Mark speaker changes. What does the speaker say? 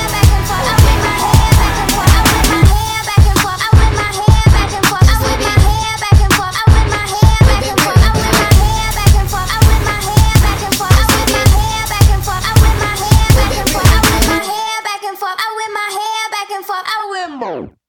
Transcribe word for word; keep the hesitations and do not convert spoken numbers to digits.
Speaker 1: hair back and forth. I whip my hair back and forth. I whip my hair back and forth. I whip my hair back and forth. I whip my hair back and forth. I whip my hair back and forth. I whip my hair back and forth. I whip my hair back and forth. I whip my hair back and forth. I whip my hair back and forth. I whip my hair back and forth. I whip my hair back and forth. I whip my